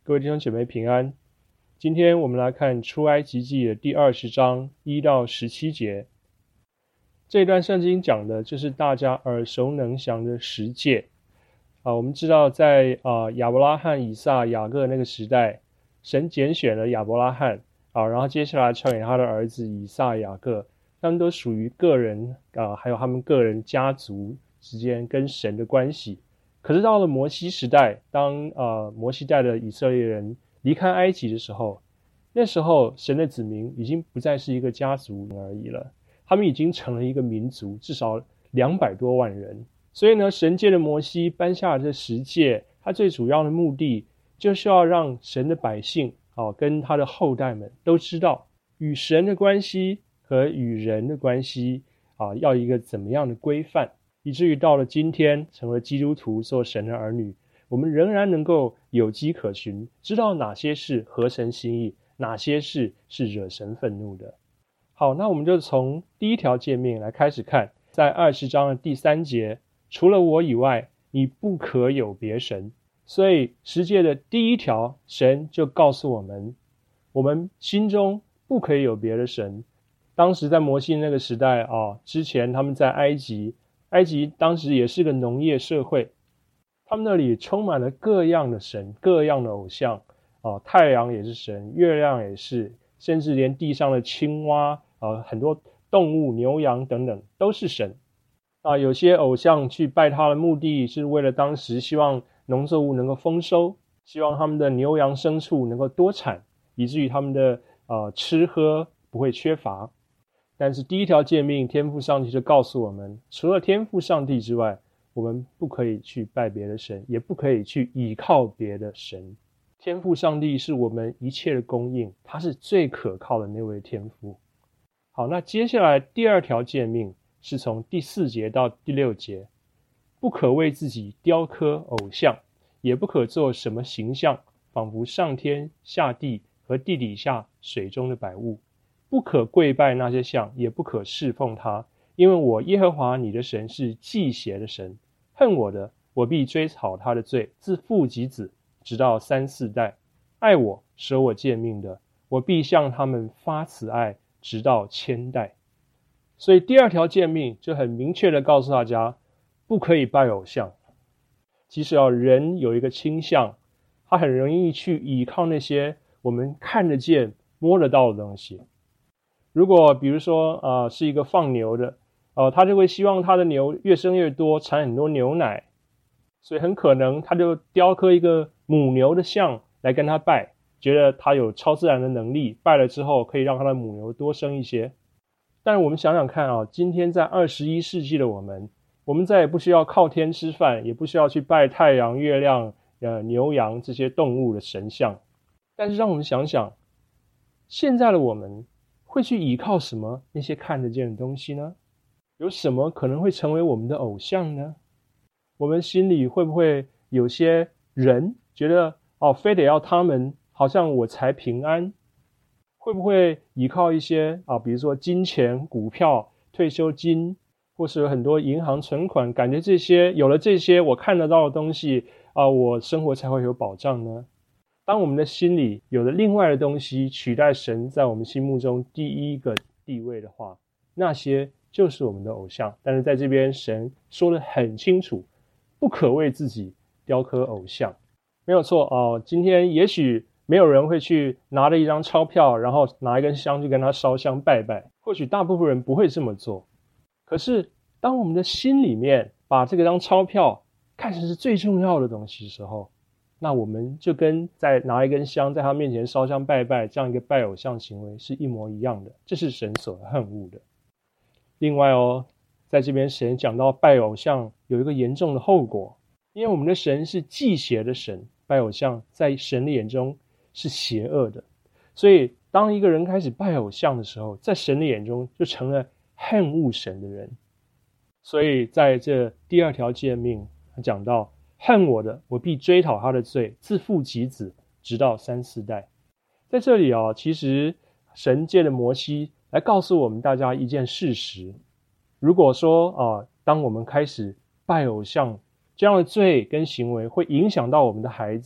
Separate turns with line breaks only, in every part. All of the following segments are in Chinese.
各位弟兄姐妹平安。今天我们来看出埃及记的第20章1到17节。这一段圣经讲的就是大家耳熟能详的十诫。我们知道在亚伯拉罕、以撒、雅各那个时代，神拣选了亚伯拉罕然后接下来传给他的儿子以撒、雅各，他们都属于个人还有他们个人家族之间跟神的关系。可是到了摩西时代，当摩西带的以色列人离开埃及的时候，那时候神的子民已经不再是一个家族而已了，他们已经成了一个民族，至少200多万人。所以呢，神借着摩西颁下这十诫，他最主要的目的就是要让神的百姓跟他的后代们都知道与神的关系和与人的关系要一个怎么样的规范，以至于到了今天成为基督徒做神的儿女，我们仍然能够有迹可循，知道哪些是合神心意，哪些是惹神愤怒的。好，那我们就从第一条诫命来开始看，在20章的第3节，除了我以外，你不可有别神。所以十诫的第一条，神就告诉我们，我们心中不可以有别的神。当时在摩西那个时代之前他们在埃及当时也是个农业社会，他们那里充满了各样的神，各样的偶像太阳也是神，月亮也是，甚至连地上的青蛙很多动物，牛羊等等都是神。有些偶像去拜他的目的是为了当时希望农作物能够丰收，希望他们的牛羊牲畜能够多产，以至于他们的吃喝不会缺乏。但是第一条诫命，天父上帝就告诉我们，除了天父上帝之外，我们不可以去拜别的神，也不可以去倚靠别的神。天父上帝是我们一切的供应，他是最可靠的那位天父。好，那接下来第二条诫命是从第4节到第6节，不可为自己雕刻偶像，也不可做什么形象，仿佛上天下地和地底下水中的百物，不可跪拜那些像，也不可侍奉他，因为我耶和华你的神是忌邪的神，恨我的，我必追讨他的罪，自父及子，直到3、4代；爱我守我诫命的，我必向他们发慈爱，直到1000代。所以第二条诫命就很明确的告诉大家，不可以拜偶像。其实人有一个倾向，他很容易去倚靠那些我们看得见摸得到的东西。如果比如说是一个放牛的他就会希望他的牛越生越多，产很多牛奶，所以很可能他就雕刻一个母牛的像来跟他拜，觉得他有超自然的能力，拜了之后可以让他的母牛多生一些。但是我们想想看今天在21世纪的我们再也不需要靠天吃饭，也不需要去拜太阳、月亮、牛羊这些动物的神像。但是让我们想想，现在的我们会去依靠什么那些看得见的东西呢？有什么可能会成为我们的偶像呢？我们心里会不会有些人觉得非得要他们，好像我才平安？会不会依靠一些比如说金钱、股票、退休金，或是有很多银行存款，感觉有了这些我看得到的东西我生活才会有保障呢？当我们的心里有了另外的东西取代神在我们心目中第一个地位的话，那些就是我们的偶像。但是在这边神说得很清楚，不可为自己雕刻偶像。没有错今天也许没有人会去拿着一张钞票，然后拿一根香去跟他烧香拜拜，或许大部分人不会这么做。可是当我们的心里面把这张钞票看成是最重要的东西的时候，那我们就跟在拿一根香在他面前烧香拜拜这样一个拜偶像行为是一模一样的，这是神所恨恶的。另外在这边神讲到拜偶像有一个严重的后果，因为我们的神是忌邪的神，拜偶像在神的眼中是邪恶的，所以当一个人开始拜偶像的时候，在神的眼中就成了恨恶神的人。所以在这第二条诫命讲到，恨我的，我必追讨他的罪，自父及子，直到3、4代。在这里其实神借着摩西来告诉我们大家一件事实，如果说当我们开始拜偶像，这样的罪跟行为会影响到我们的孩子，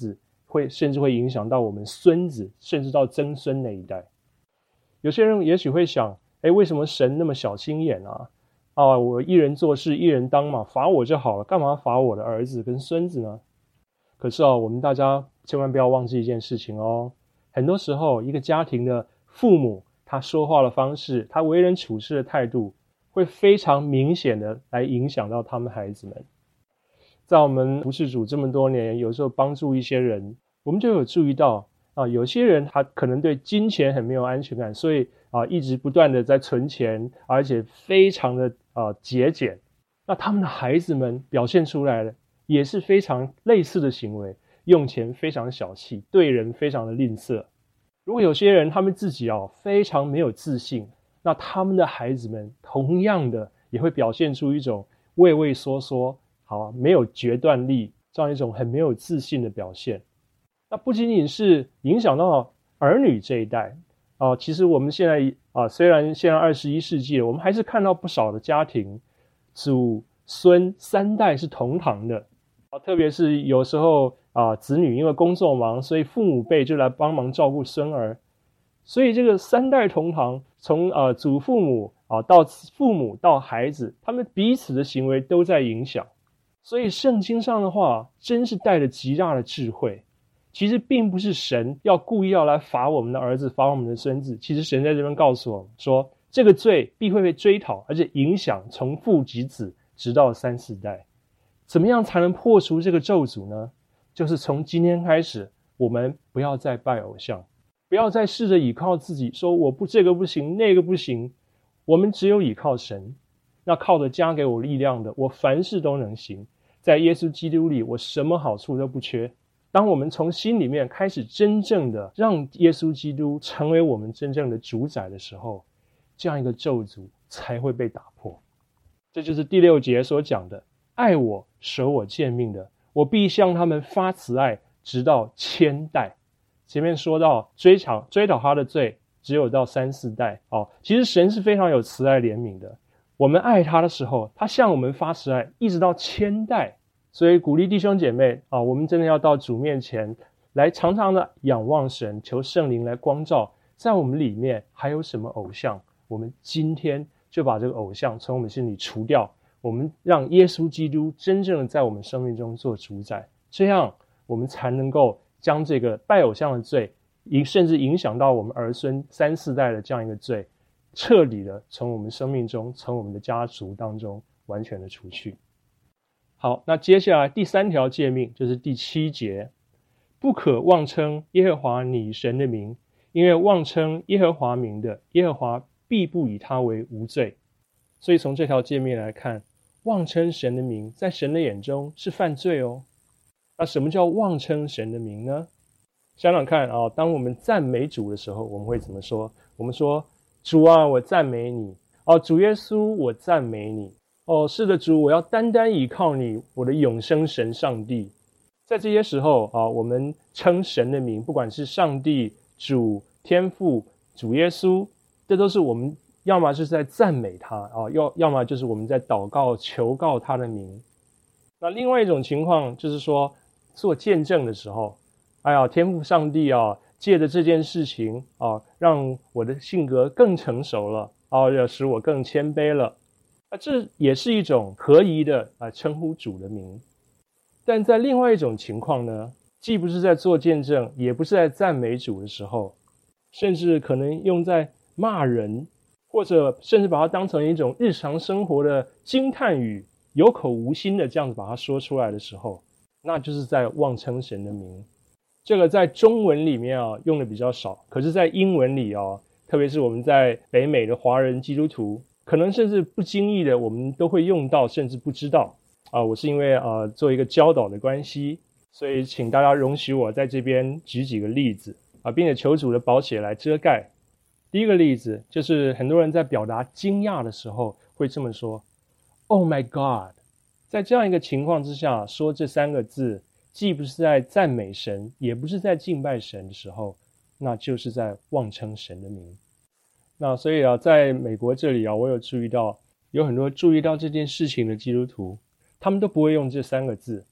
甚至会影响到我们孙子，甚至到曾孙那一代。有些人也许会想，为什么神那么小心眼啊？我一人做事一人当嘛，罚我就好了，干嘛罚我的儿子跟孙子呢？可是我们大家千万不要忘记一件事情哦，很多时候一个家庭的父母，他说话的方式，他为人处事的态度，会非常明显的来影响到他们孩子们。在我们服事主这么多年，有时候帮助一些人，我们就有注意到有些人他可能对金钱很没有安全感，所以一直不断的在存钱，而且非常的节俭。那他们的孩子们表现出来的也是非常类似的行为，用钱非常小气，对人非常的吝啬。如果有些人他们自己非常没有自信，那他们的孩子们同样的也会表现出一种畏畏缩缩，没有决断力，这样一种很没有自信的表现。那不仅仅是影响到儿女这一代其实我们现在虽然现在21世纪了，我们还是看到不少的家庭祖孙三代是同堂的特别是有时候子女因为工作忙，所以父母辈就来帮忙照顾孙儿，所以这个三代同堂，从祖父母到父母到孩子，他们彼此的行为都在影响。所以圣经上的话真是带着极大的智慧。其实并不是神故意要来罚我们的儿子，罚我们的孙子，其实神在这边告诉我们说，这个罪必会被追讨，而且影响从父及子，直到3、4代。怎么样才能破除这个咒诅呢？就是从今天开始，我们不要再拜偶像，不要再试着倚靠自己，说我不这个不行那个不行，我们只有倚靠神。那靠着加给我力量的，我凡事都能行，在耶稣基督里，我什么好处都不缺。当我们从心里面开始真正的让耶稣基督成为我们真正的主宰的时候，这样一个咒诅才会被打破。这就是第6节所讲的，爱我守我诫命的，我必向他们发慈爱，直到千代。前面说到追讨他的罪只有到3、4代其实神是非常有慈爱怜悯的，我们爱他的时候，他向我们发慈爱，一直到千代。所以鼓励弟兄姐妹我们真的要到主面前来，常常的仰望神，求圣灵来光照，在我们里面还有什么偶像，我们今天就把这个偶像从我们心里除掉，我们让耶稣基督真正的在我们生命中做主宰，这样我们才能够将这个拜偶像的罪，甚至影响到我们儿孙3、4代的这样一个罪，彻底的从我们生命中，从我们的家族当中完全的除去。好，那接下来第3条诫命就是第7节，不可妄称耶和华你神的名，因为妄称耶和华名的，耶和华必不以他为无罪。所以从这条诫命来看，妄称神的名在神的眼中是犯罪哦。那什么叫妄称神的名呢？想想看当我们赞美主的时候，我们会怎么说？我们说，主啊，我赞美你主耶稣，我赞美你是的，主，我要单单倚靠你，我的永生神上帝。在这些时候我们称神的名，不管是上帝、主、天父、主耶稣，这都是我们要么是在赞美他要么就是我们在祷告求告他的名。那另外一种情况就是说，做见证的时候，天父上帝借着这件事情让我的性格更成熟了要使我更谦卑了。这也是一种合宜的称呼主的名。但在另外一种情况呢，既不是在做见证，也不是在赞美主的时候，甚至可能用在骂人，或者甚至把它当成一种日常生活的惊叹语，有口无心的这样子把它说出来的时候，那就是在妄称神的名。这个在中文里面用的比较少，可是在英文里特别是我们在北美的华人基督徒，可能甚至不经意的我们都会用到，甚至不知道我是因为做一个教导的关系，所以请大家容许我在这边举几个例子并且求主的宝血来遮盖。第一个例子就是很多人在表达惊讶的时候会这么说 Oh my God。 在这样一个情况之下说这3个字，既不是在赞美神，也不是在敬拜神的时候，那就是在妄称神的名。那所以在美国这里我有注意到，有很多注意到这件事情的基督徒，他们都不会用这3个字，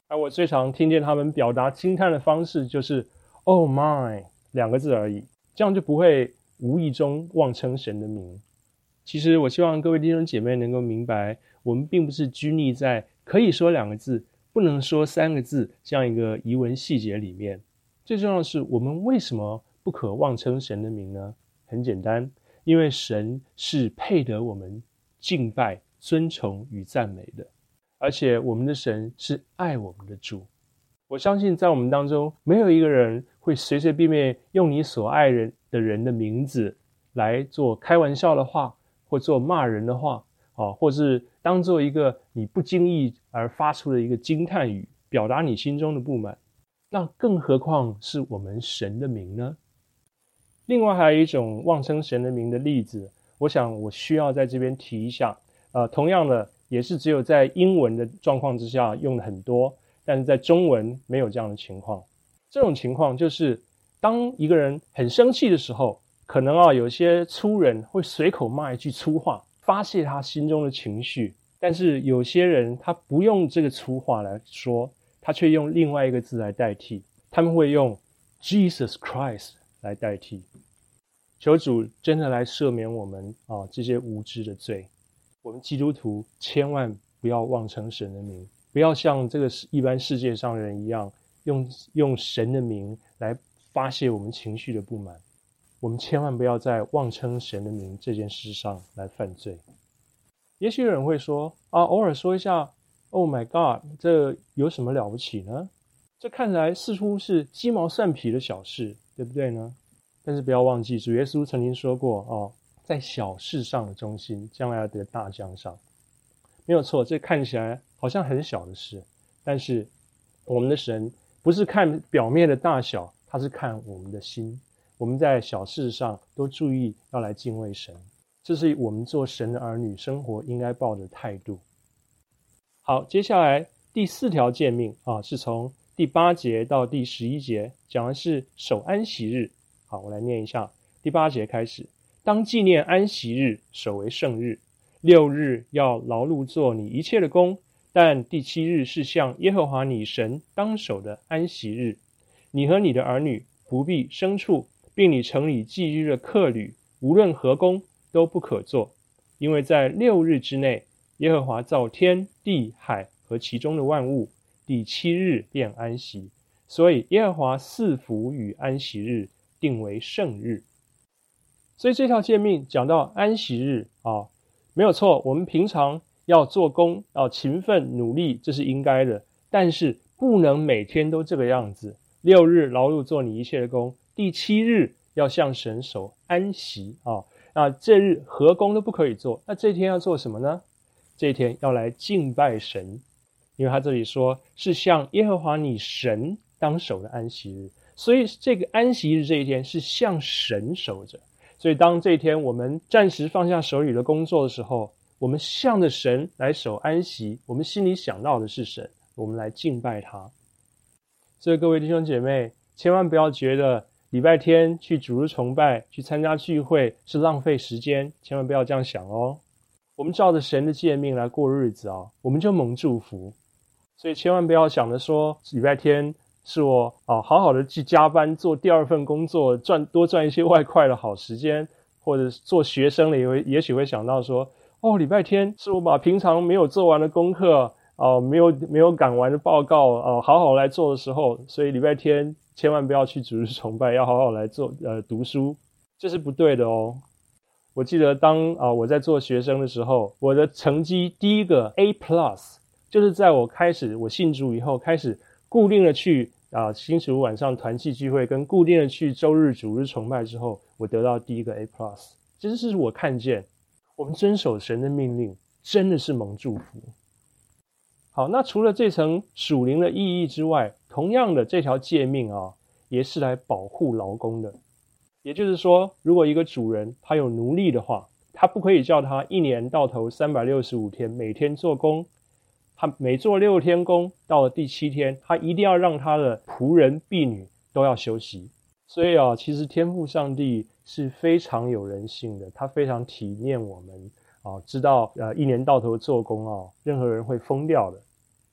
而我最常听见他们表达惊叹的方式就是 "Oh my" 2个字而已，这样就不会无意中妄称神的名。其实我希望各位弟兄姐妹能够明白，我们并不是拘泥在可以说2个字，不能说3个字这样一个疑文细节里面。最重要的是，我们为什么不可妄称神的名呢？很简单，因为神是配得我们敬拜、尊崇与赞美的，而且我们的神是爱我们的主。我相信在我们当中，没有一个人会随随便便用你所爱的人的名字来做开玩笑的话，或做骂人的话，或是当做一个你不经意而发出的一个惊叹语，表达你心中的不满。那更何况是我们神的名呢？另外还有一种妄称神的名的例子，我想我需要在这边提一下。同样的，也是只有在英文的状况之下用的很多，但是在中文没有这样的情况。这种情况就是当一个人很生气的时候，可能有些粗人会随口骂一句粗话，发泄他心中的情绪，但是有些人他不用这个粗话来说，他却用另外一个字来代替，他们会用 Jesus Christ 来代替。求主真的来赦免我们这些无知的罪。我们基督徒千万不要妄称神的名，不要像这个一般世界上人一样用神的名来发泄我们情绪的不满。我们千万不要在妄称神的名这件事上来犯罪。也许有人会说偶尔说一下 Oh my God， 这有什么了不起呢？这看起来似乎是鸡毛蒜皮的小事，对不对呢？但是不要忘记，主耶稣曾经说过在小事上的忠心，将来要得大奖赏。没有错，这看起来好像很小的事，但是我们的神不是看表面的大小，他是看我们的心。我们在小事上都注意要来敬畏神，这是我们做神的儿女生活应该抱的态度。好，接下来第4条诫命是从第8节到第11节，讲的是守安息日。好，我来念一下第8节开始。当纪念安息日，守为圣日。6日要劳碌做你一切的工，但第7日是向耶和华你神当守的安息日。你和你的儿女、仆婢、牲畜，并你城里寄居的客旅，无论何工都不可做，因为在6日之内，耶和华造天地海和其中的万物，第7日便安息。所以耶和华赐福与安息日，定为圣日。所以这条诫命讲到安息日没有错，我们平常要做工，要勤奋努力，这是应该的，但是不能每天都这个样子。6日劳碌做你一切的工，第7日要向神守安息那这日何工都不可以做。那这天要做什么呢？这一天要来敬拜神，因为他这里说是向耶和华你神当守的安息日，所以这个安息日这一天是向神守着。所以当这一天我们暂时放下手里的工作的时候，我们向着神来守安息，我们心里想到的是神，我们来敬拜他。所以各位弟兄姐妹，千万不要觉得礼拜天去主日崇拜，去参加聚会是浪费时间，千万不要这样想我们照着神的诫命来过日子我们就蒙祝福。所以千万不要想着说礼拜天是我好好的去加班做第2份工作，多赚一些外快的好时间，或者做学生的也许会想到说礼拜天是我把平常没有做完的功课没有赶完的报告好好来做的时候，所以礼拜天千万不要去主日崇拜，要好好来做读书，这是不对的我记得当我在做学生的时候，我的成绩第一个 A+， 就是在我信主以后开始固定的去星期五晚上团契聚会跟固定的去周日主日崇拜之后，我得到第一个 A+， 这是我看见我们遵守神的命令真的是蒙祝福。好，那除了这层属灵的意义之外，同样的这条诫命也是来保护劳工的。也就是说，如果一个主人他有奴隶的话，他不可以叫他一年到头365天每天做工，他每做6天工，到了第7天他一定要让他的仆人婢女都要休息。所以其实天父上帝是非常有人性的，他非常体念我们知道一年到头做工任何人会疯掉的。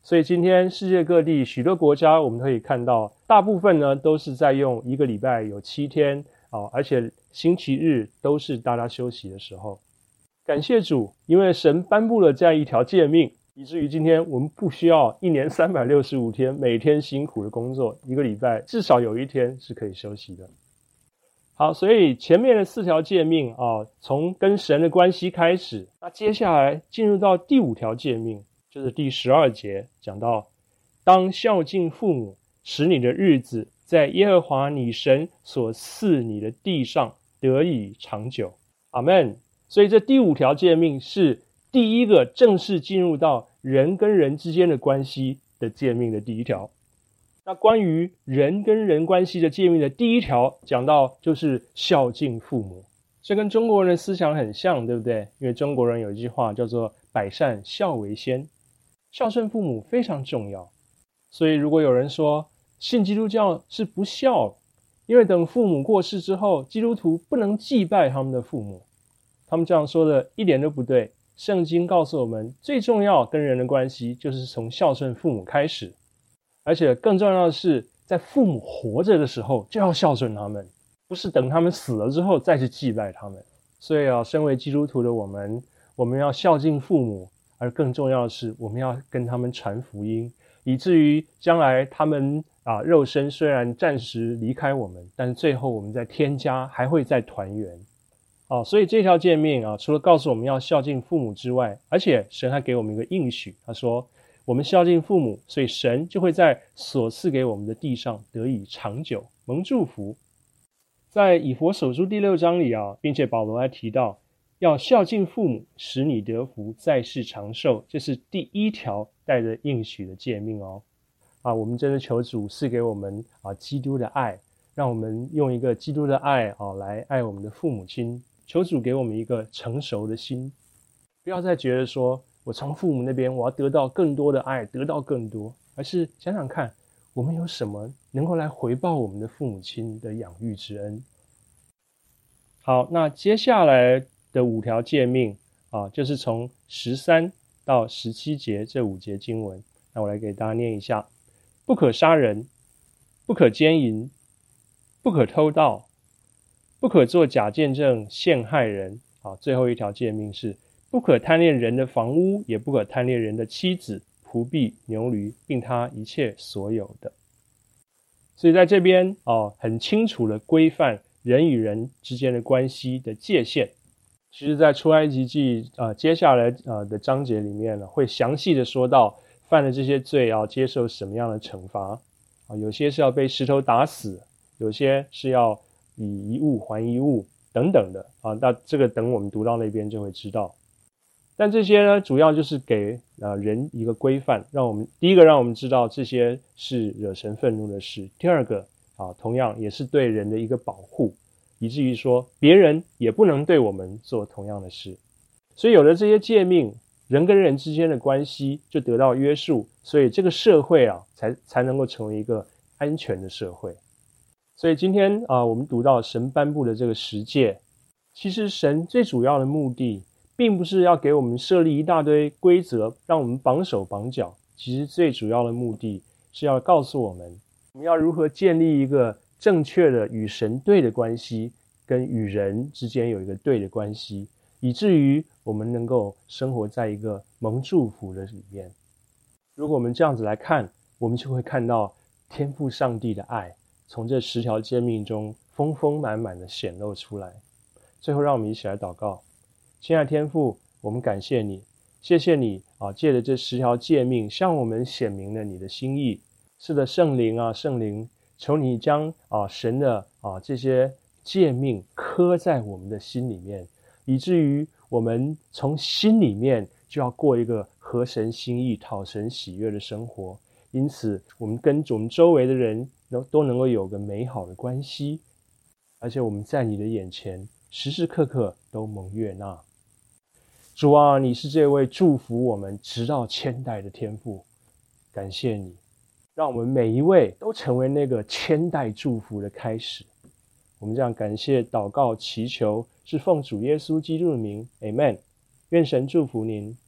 所以今天世界各地许多国家，我们可以看到，大部分呢都是在用一个礼拜有7天而且星期日都是大家休息的时候。感谢主，因为神颁布了这样一条诫命，以至于今天我们不需要1年365天每天辛苦的工作，一个礼拜至少有1天是可以休息的。好，所以前面的4条诫命从跟神的关系开始，那接下来进入到第5条诫命，就是第12节讲到，当孝敬父母，使你的日子在耶和华你神所赐你的地上得以长久。阿们。所以这第5条诫命是第一个正式进入到人跟人之间的关系的诫命的第1条。那关于人跟人关系的诫命的第1条讲到就是孝敬父母。这跟中国人的思想很像，对不对？因为中国人有一句话叫做百善孝为先，孝顺父母非常重要。所以如果有人说信基督教是不孝，因为等父母过世之后，基督徒不能祭拜他们的父母，他们这样说的一点都不对。圣经告诉我们，最重要跟人的关系就是从孝顺父母开始，而且更重要的是在父母活着的时候就要孝顺他们，不是等他们死了之后再去祭拜他们。所以身为基督徒的我们要孝敬父母，而更重要的是我们要跟他们传福音，以至于将来他们肉身虽然暂时离开我们，但是最后我们在天家还会再团圆。所以这条诫命除了告诉我们要孝敬父母之外，而且神还给我们一个应许，他说我们孝敬父母，所以神就会在所赐给我们的地上得以长久，蒙祝福。在以弗所书第6章里并且保罗还提到要孝敬父母，使你得福，在世长寿，这是第1条带着应许的诫命我们真的求主赐给我们基督的爱，让我们用一个基督的爱来爱我们的父母亲。求主给我们一个成熟的心，不要再觉得说我从父母那边我要得到更多的爱，得到更多，而是想想看我们有什么能够来回报我们的父母亲的养育之恩。好，那接下来的5条诫命就是从13到17节这5节经文，那我来给大家念一下。不可杀人，不可奸淫，不可偷盗，不可作假见证陷害人。最后1条诫命是不可贪恋人的房屋，也不可贪恋人的妻子、仆婢、牛驴，并他一切所有的。所以在这边很清楚的规范人与人之间的关系的界限。其实在出埃及记接下来的章节里面会详细的说到犯了这些罪要接受什么样的惩罚有些是要被石头打死，有些是要以一物还一物等等的那这个等我们读到那边就会知道。但这些呢，主要就是给人一个规范，第一个让我们知道这些是惹神愤怒的事，第二个同样也是对人的一个保护，以至于说别人也不能对我们做同样的事。所以有了这些诫命，人跟人之间的关系就得到约束，所以这个社会才能够成为一个安全的社会。所以今天我们读到神颁布的这个10诫，其实神最主要的目的并不是要给我们设立一大堆规则让我们绑手绑脚，其实最主要的目的是要告诉我们要如何建立一个正确的与神对的关系，跟与人之间有一个对的关系，以至于我们能够生活在一个蒙祝福的里面。如果我们这样子来看，我们就会看到天父上帝的爱从这10条诫命中丰丰满满的显露出来。最后让我们一起来祷告。亲爱的天父，我们感谢你，谢谢你借着这10条诫命向我们显明了你的心意。是的，圣灵圣灵，求你将神的这些诫命刻在我们的心里面，以至于我们从心里面就要过一个合神心意、讨神喜悦的生活。因此我们跟我们周围的人都能够有个美好的关系，而且我们在你的眼前时时刻刻都蒙悦纳。主啊，你是这位祝福我们直到千代的天父，感谢你，让我们每一位都成为那个千代祝福的开始。我们这样感谢、祷告、祈求，是奉主耶稣基督的名 Amen。 愿神祝福您。